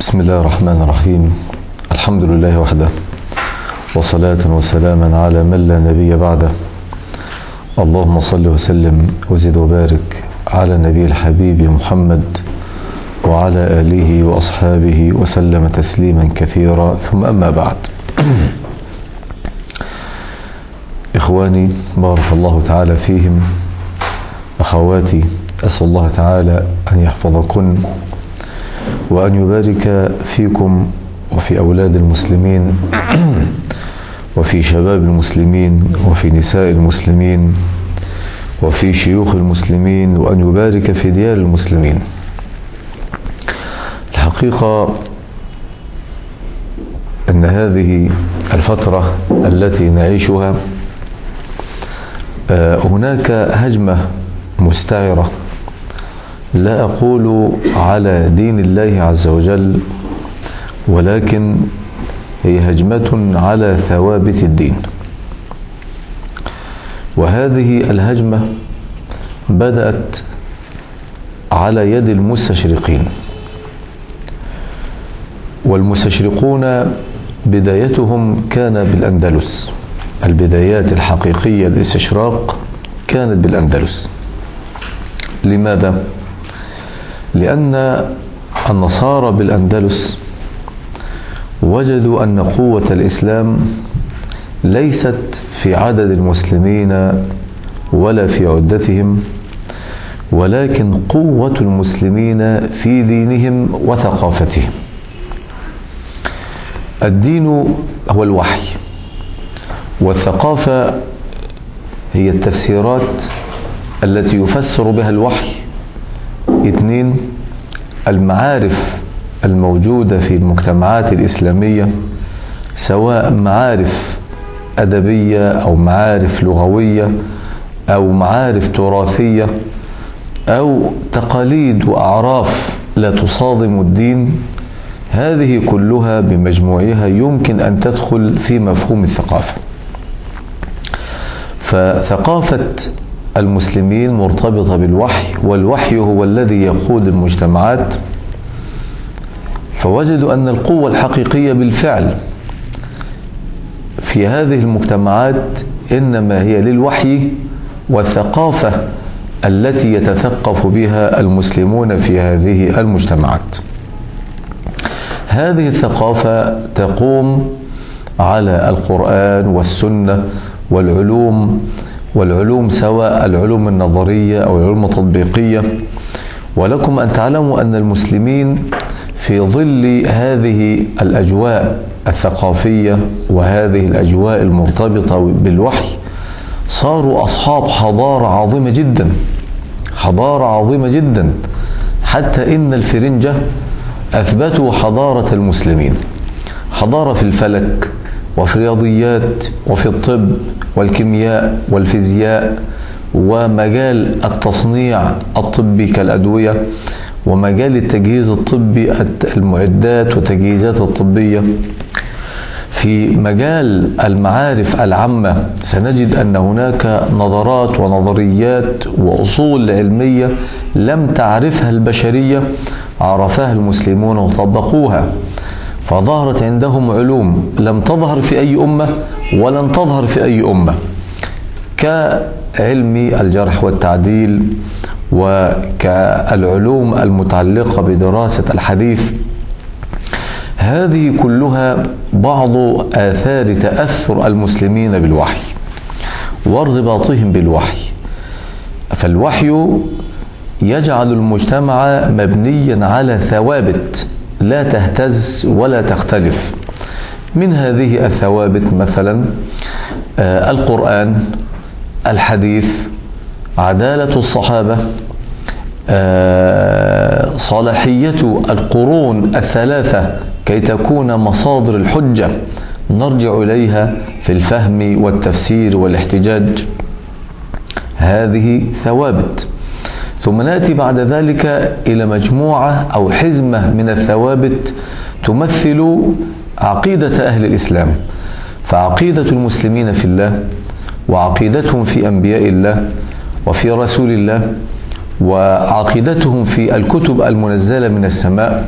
بسم الله الرحمن الرحيم. الحمد لله وحده، وصلاة وسلاما على من لا نبي بعده. اللهم صل وسلم وزد وبارك على النبي الحبيب محمد وعلى آله وأصحابه وسلم تسليما كثيرا، ثم أما بعد. إخواني بارك الله تعالى فيهم، أخواتي أسأل الله تعالى أن يحفظكن وأن يبارك فيكم وفي أولاد المسلمين وفي شباب المسلمين وفي نساء المسلمين وفي شيوخ المسلمين، وأن يبارك في ديار المسلمين. الحقيقة أن هذه الفترة التي نعيشها هناك هجمة مستعرة، لا أقول على دين الله عز وجل، ولكن هي هجمة على ثوابت الدين. وهذه الهجمة بدأت على يد المستشرقين، والمستشرقون بدايتهم كان بالأندلس. البدايات الحقيقية للاستشراق كانت بالأندلس. لماذا؟ لأن النصارى بالأندلس وجدوا أن قوة الإسلام ليست في عدد المسلمين ولا في عدتهم، ولكن قوة المسلمين في دينهم وثقافتهم. الدين هو الوحي، والثقافة هي التفسيرات التي يفسر بها الوحي. 2، المعارف الموجودة في المجتمعات الإسلامية، سواء معارف أدبية أو معارف لغوية أو معارف تراثية أو تقاليد وأعراف لا تصادم الدين، هذه كلها بمجموعها يمكن أن تدخل في مفهوم الثقافة. فثقافة المسلمين مرتبطة بالوحي، والوحي هو الذي يقود المجتمعات. فوجدوا أن القوة الحقيقية بالفعل في هذه المجتمعات إنما هي للوحي والثقافة التي يتثقف بها المسلمون في هذه المجتمعات. هذه الثقافة تقوم على القرآن والسنة والعلوم سواء العلوم النظرية أو العلوم التطبيقية. ولكم أن تعلموا أن المسلمين في ظل هذه الأجواء الثقافية وهذه الأجواء المرتبطة بالوحي صاروا أصحاب حضارة عظيمة جدا، حضارة عظيمة جدا، حتى إن الفرنجة أثبتوا حضارة المسلمين، حضارة في الفلك وفي الرياضيات وفي الطب والكيمياء والفيزياء ومجال التصنيع الطبي كالأدوية ومجال التجهيز الطبي، المعدات وتجهيزات الطبية. في مجال المعارف العامة سنجد أن هناك نظرات ونظريات وأصول علمية لم تعرفها البشرية، عرفها المسلمون وطبقوها، فظهرت عندهم علوم لم تظهر في أي أمة ولن تظهر في أي أمة، كعلم الجرح والتعديل وكالعلوم المتعلقة بدراسة الحديث. هذه كلها بعض آثار تأثر المسلمين بالوحي وارتباطهم بالوحي. فالوحي يجعل المجتمع مبنيا على ثوابت لا تهتز ولا تختلف. من هذه الثوابت مثلا القرآن، الحديث، عدالة الصحابة، صلاحية القرون الثلاثة كي تكون مصادر الحجة نرجع إليها في الفهم والتفسير والاحتجاج. هذه ثوابت. ثم نأتي بعد ذلك إلى مجموعة أو حزمة من الثوابت تمثل عقيدة أهل الإسلام. فعقيدة المسلمين في الله، وعقيدتهم في أنبياء الله وفي رسول الله، وعقيدتهم في الكتب المنزلة من السماء،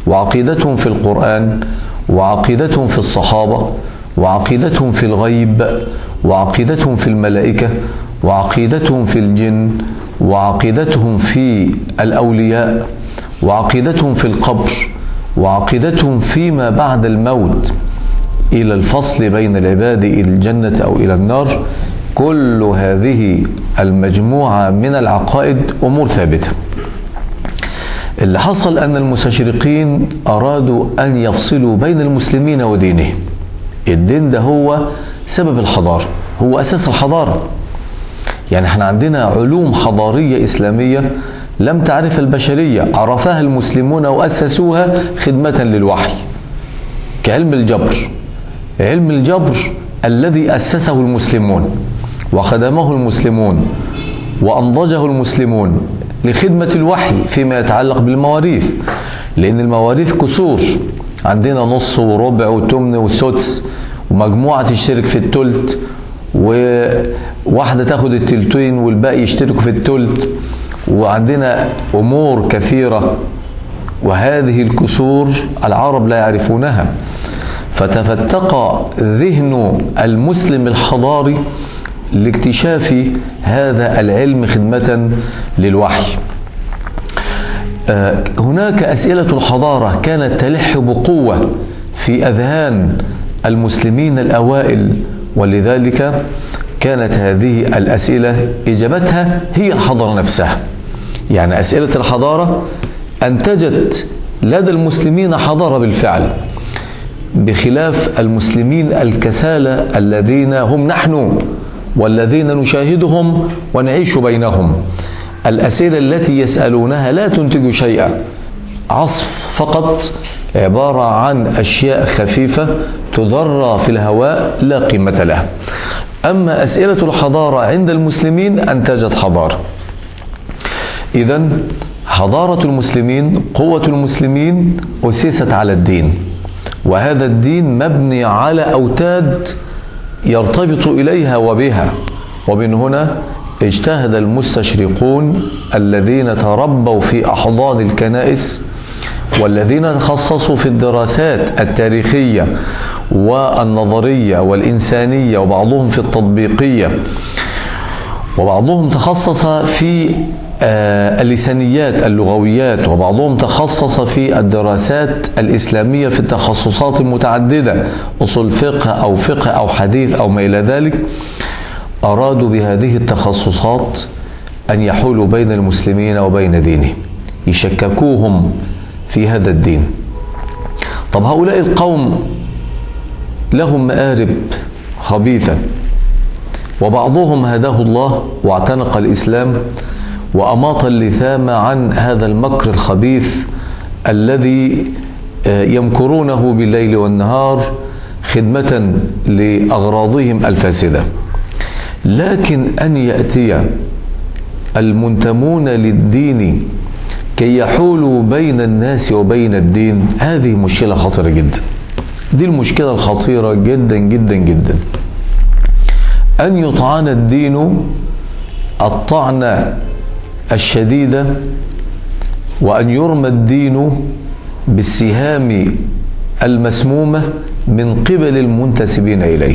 وعقيدتهم في القرآن، وعقيدتهم في الصحابة، وعقيدتهم في الغيب، وعقيدتهم في الملائكة، وعقيدتهم في الجن، وعقيدتهم في الأولياء، وعقيدتهم في القبر، وعقيدتهم فيما بعد الموت إلى الفصل بين العباد إلى الجنة أو إلى النار. كل هذه المجموعة من العقائد أمور ثابتة. اللي حصل أن المستشرقين أرادوا أن يفصلوا بين المسلمين ودينهم. الدين ده هو سبب الحضارة، هو أساس الحضارة. يعني احنا عندنا علوم حضارية إسلامية لم تعرف البشرية، عرفها المسلمون وأسسوها خدمة للوحي، كعلم الجبر. علم الجبر الذي أسسه المسلمون وخدمه المسلمون وأنضجه المسلمون لخدمة الوحي فيما يتعلق بالمواريث، لأن المواريث كسور، عندنا نص وربع وتمن وسدس، ومجموعة تشترك في التلت، وواحدة تاخد التلتين والباقي يشتركوا في التلت، وعندنا أمور كثيرة. وهذه الكسور العرب لا يعرفونها، فتفتق ذهن المسلم الحضاري لاكتشاف هذا العلم خدمة للوحي. هناك أسئلة الحضارة كانت تلح بقوة في أذهان المسلمين الأوائل، ولذلك كانت هذه الأسئلة إجابتها هي الحضارة نفسها. يعني أسئلة الحضارة أنتجت لدى المسلمين حضارة بالفعل، بخلاف المسلمين الكسالى الذين هم نحن والذين نشاهدهم ونعيش بينهم. الأسئلة التي يسألونها لا تنتج شيئا، عصف فقط، عبارة عن أشياء خفيفة تذرى في الهواء لا قيمة لها. أما أسئلة الحضارة عند المسلمين أنتجت حضارة. إذن حضارة المسلمين، قوة المسلمين أسست على الدين، وهذا الدين مبني على أوتاد يرتبط إليها وبها. ومن هنا اجتهد المستشرقون الذين تربوا في أحضان الكنائس، والذين تخصصوا في الدراسات التاريخية والنظرية والإنسانية، وبعضهم في التطبيقية، وبعضهم تخصص في اللسانيات اللغويات، وبعضهم تخصص في الدراسات الإسلامية في التخصصات المتعددة، أصول فقه أو فقه أو حديث أو ما إلى ذلك. أرادوا بهذه التخصصات أن يحولوا بين المسلمين وبين دينهم، يشككوهم في هذا الدين. طب هؤلاء القوم لهم مآرب خبيثة، وبعضهم هداه الله واعتنق الإسلام وأماط اللثام عن هذا المكر الخبيث الذي يمكرونه بالليل والنهار خدمة لأغراضهم الفاسدة. لكن أن يأتي المنتمون للدين كي يحولوا بين الناس وبين الدين، هذه مشكلة خطيرة جدا. دي المشكلة الخطيرة جدا جدا جدا، أن يطعن الدين الطعنة الشديدة، وأن يرمى الدين بالسهام المسمومة من قبل المنتسبين إليه.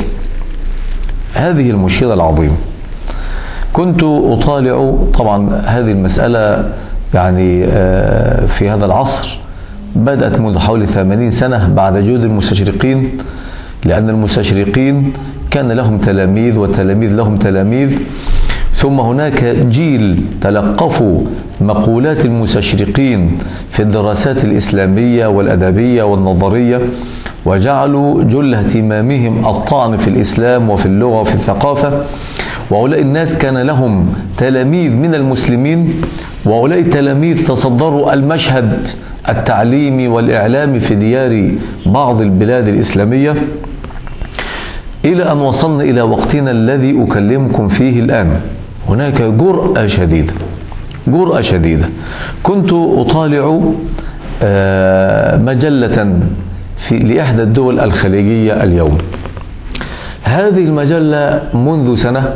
هذه المشكلة العظيمة. كنت أطالع طبعا هذه المسألة يعني في هذا العصر بدأت منذ حوالي 80 سنة بعد جهود المستشرقين، لأن المستشرقين كان لهم تلاميذ والتلاميذ لهم تلاميذ، ثم هناك جيل تلقفوا مقولات المستشرقين في الدراسات الإسلامية والأدبية والنظرية، وجعلوا جل اهتمامهم الطعن في الإسلام وفي اللغة وفي الثقافة. وهؤلاء الناس كان لهم تلاميذ من المسلمين، وهؤلاء التلاميذ تصدروا المشهد التعليمي والإعلامي في ديار بعض البلاد الإسلامية، إلى أن وصلنا إلى وقتنا الذي أكلمكم فيه الآن. هناك جرأة شديدة، جرأة شديدة. كنت أطالع مجلة لإحدى الدول الخليجية اليوم. هذه المجلة منذ سنة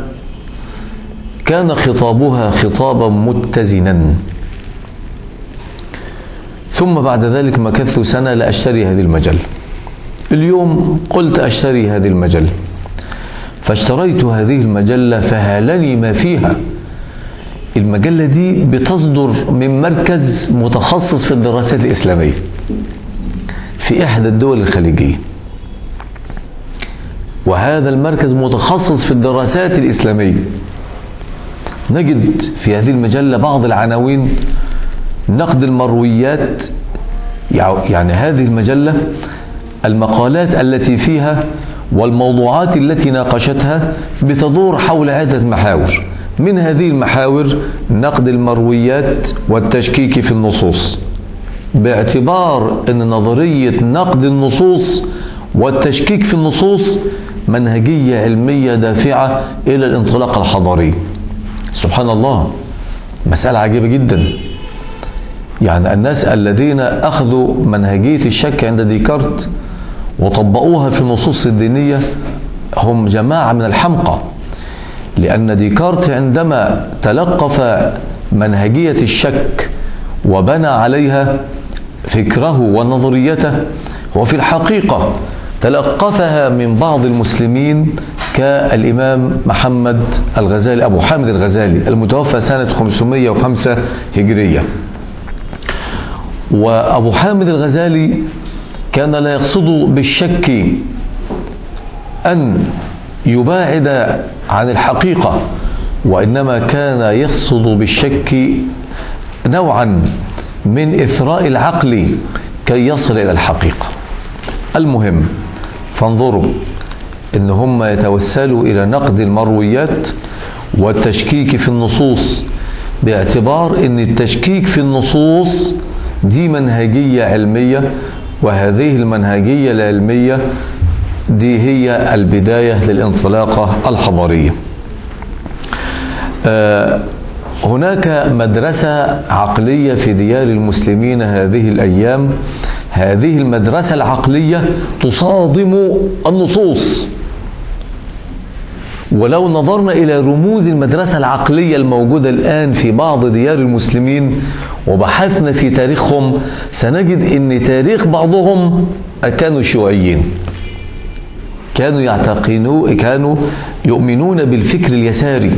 كان خطابها خطابا متزنا، ثم بعد ذلك مكثت سنة لأشتري هذه المجلة. اليوم قلت أشتري هذه المجلة، فاشتريت هذه المجلة فهالني ما فيها. المجلة دي بتصدر من مركز متخصص في الدراسات الإسلامية في إحدى الدول الخليجية، وهذا المركز متخصص في الدراسات الإسلامية. نجد في هذه المجلة بعض العناوين: نقد المرويات، يعني هذه المجلة المقالات التي فيها والموضوعات التي ناقشتها بتدور حول عدة محاور. من هذه المحاور نقد المرويات والتشكيك في النصوص، باعتبار أن نظرية نقد النصوص والتشكيك في النصوص منهجية علمية دافعة إلى الانطلاق الحضاري. سبحان الله، مسألة عجيبة جدا. يعني الناس الذين أخذوا منهجية الشك عند ديكارت وطبقوها في النصوص الدينية هم جماعة من الحمقى، لأن ديكارت عندما تلقف منهجية الشك وبنى عليها فكره ونظريته، وفي الحقيقة تلقفها من بعض المسلمين كالإمام محمد الغزالي، أبو حامد الغزالي المتوفى سنة 505 هجرية. وأبو حامد الغزالي كان لا يقصد بالشك أن يباعد عن الحقيقة، وإنما كان يقصد بالشك نوعا من إثراء العقل كي يصل إلى الحقيقة. المهم، فانظروا إن هم يتوسلوا إلى نقد المرويات والتشكيك في النصوص، باعتبار إن التشكيك في النصوص دي منهجية علمية، وهذه المنهجية العلمية دي هي البداية للانطلاقة الحضارية. هناك مدرسة عقلية في ديار المسلمين هذه الأيام. هذه المدرسة العقلية تصادم النصوص. ولو نظرنا إلى رموز المدرسة العقلية الموجودة الآن في بعض ديار المسلمين وبحثنا في تاريخهم، سنجد أن تاريخ بعضهم كانوا شيوعيين، كانوا يؤمنون بالفكر اليساري،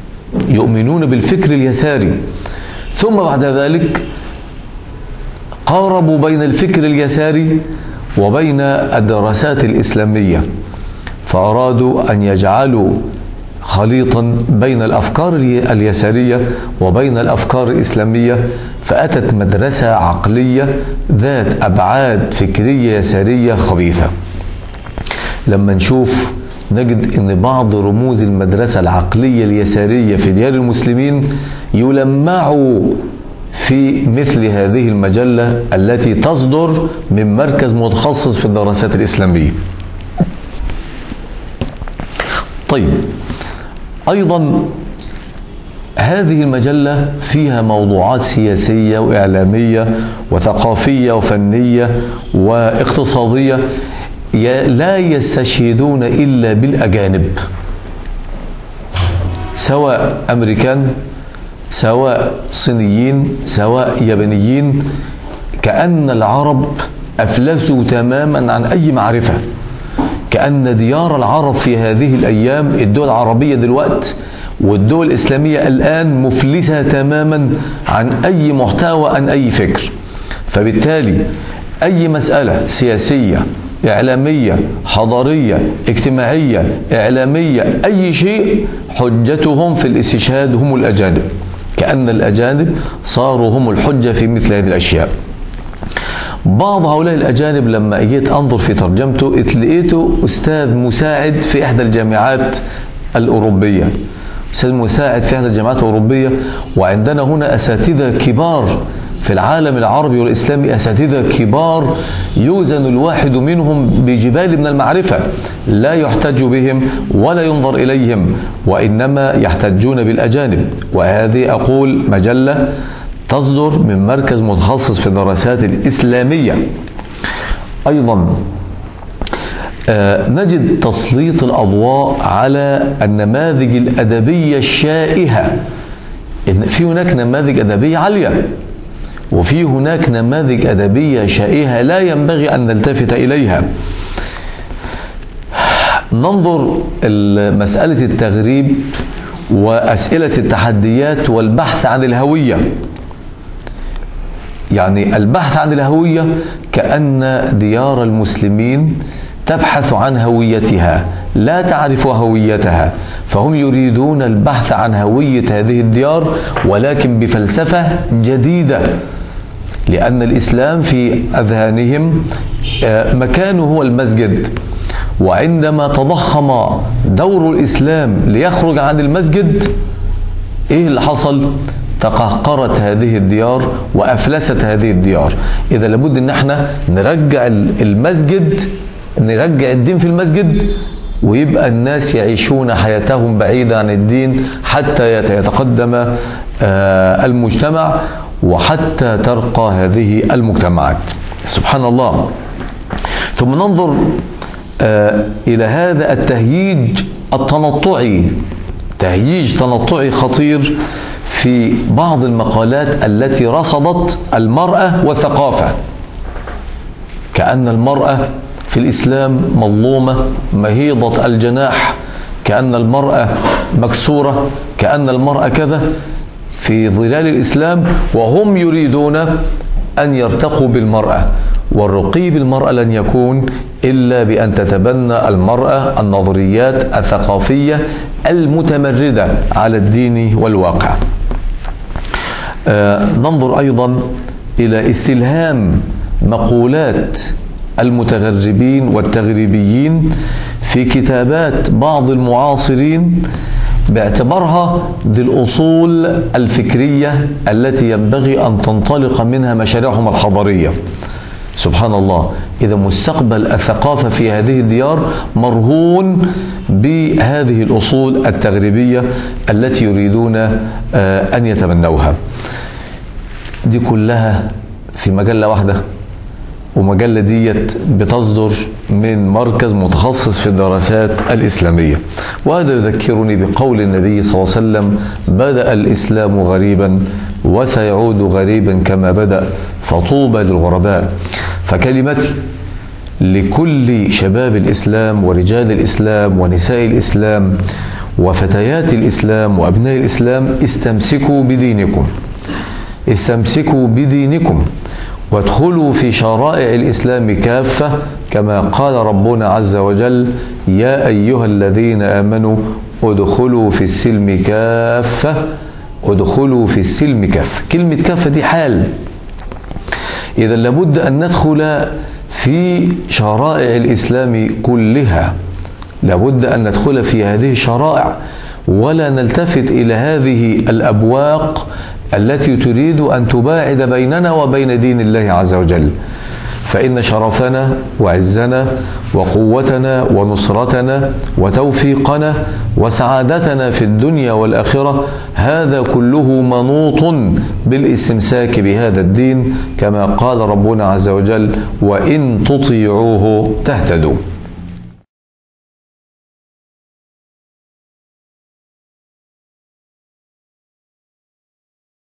ثم بعد ذلك قاربوا بين الفكر اليساري وبين الدراسات الإسلامية، فأرادوا أن يجعلوا خليطا بين الأفكار اليسارية وبين الأفكار الإسلامية، فأتت مدرسة عقلية ذات أبعاد فكرية يسارية خبيثة. لما نشوف نجد أن بعض رموز المدرسة العقلية اليسارية في ديار المسلمين يلمعوا في مثل هذه المجلة التي تصدر من مركز متخصص في الدراسات الإسلامية. طيب، أيضا هذه المجلة فيها موضوعات سياسية وإعلامية وثقافية وفنية واقتصادية لا يستشهدون إلا بالأجانب، سواء أمريكان، سواء صينيين، سواء يابانيين، كأن العرب أفلسوا تماما عن أي معرفة، كأن ديار العرب في هذه الأيام، الدول العربية دلوقتي والدول الإسلامية الآن مفلسة تماما عن أي محتوى، عن أي فكر. فبالتالي أي مسألة سياسية، إعلامية، حضارية، اجتماعية، إعلامية، أي شيء، حجتهم في الاستشهاد هم الأجانب، كأن الأجانب صاروا هم الحجة في مثل هذه الأشياء. بعض هؤلاء الأجانب لما أجيت أنظر في ترجمته لقيته أستاذ مساعد في إحدى الجامعات الأوروبية، أستاذ مساعد في إحدى الجامعات الأوروبية. وعندنا هنا أساتذة كبار في العالم العربي والإسلامي، أساتذة كبار يوزن الواحد منهم بجبال من المعرفة، لا يحتج بهم ولا ينظر إليهم، وإنما يحتجون بالأجانب. وهذه أقول مجلة تصدر من مركز متخصص في الدراسات الإسلامية. أيضا نجد تسليط الأضواء على النماذج الأدبية الشائهة. في هناك نماذج أدبية عالية، وفي هناك نماذج أدبية شائعة لا ينبغي أن نلتفت إليها. ننظر مسألة التغريب وأسئلة التحديات والبحث عن الهوية. يعني البحث عن الهوية كأن ديار المسلمين تبحث عن هويتها، لا تعرف هويتها، فهم يريدون البحث عن هوية هذه الديار ولكن بفلسفة جديدة، لأن الإسلام في أذهانهم مكانه هو المسجد، وعندما تضخم دور الإسلام ليخرج عن المسجد إيه اللي حصل؟ تقهقرت هذه الديار وأفلست هذه الديار. إذا لابد أن احنا نرجع المسجد، نرجع الدين في المسجد، ويبقى الناس يعيشون حياتهم بعيدة عن الدين حتى يتقدم المجتمع وحتى ترقى هذه المجتمعات. سبحان الله. ثم ننظر إلى هذا التهييج التنطعي، تهييج تنطعي خطير في بعض المقالات التي رصدت المرأة والثقافة، كأن المرأة في الإسلام مظلومة مهيضة الجناح، كأن المرأة مكسورة، كأن المرأة كذا في ظلال الإسلام، وهم يريدون أن يرتقوا بالمرأة. والرقي بالمرأة لن يكون إلا بأن تتبنى المرأة النظريات الثقافية المتمردة على الدين والواقع. ننظر أيضا إلى استلهام مقولات المتغربين والتغريبيين في كتابات بعض المعاصرين باعتبارها ذي الأصول الفكرية التي ينبغي أن تنطلق منها مشاريعهم الحضارية. سبحان الله. إذا مستقبل الثقافة في هذه الديار مرهون بهذه الأصول التغريبية التي يريدون أن يتبنوها. دي كلها في مجلة واحدة، ومجلة ديت بتصدر من مركز متخصص في الدراسات الإسلامية. وهذا يذكرني بقول النبي صلى الله عليه وسلم: بدأ الإسلام غريبا وسيعود غريبا كما بدأ فطوبى للغرباء. فكلمتي لكل شباب الإسلام ورجال الإسلام ونساء الإسلام وفتيات الإسلام وأبناء الإسلام: استمسكوا بدينكم، استمسكوا بدينكم، وادخلوا في شرائع الإسلام كافة، كما قال ربنا عز وجل: يا أيها الذين آمنوا ادخلوا في السلم كافة، ادخلوا في السلم كافة. كلمة كافة دي حال. إذا لابد أن ندخل في شرائع الإسلام كلها، لابد أن ندخل في هذه الشرائع ولا نلتفت إلى هذه الأبواق التي تريد أن تباعد بيننا وبين دين الله عز وجل. فإن شرفنا وعزنا وقوتنا ونصرتنا وتوفيقنا وسعادتنا في الدنيا والآخرة هذا كله منوط بالاستمساك بهذا الدين، كما قال ربنا عز وجل: وإن تطيعوه تهتدوا.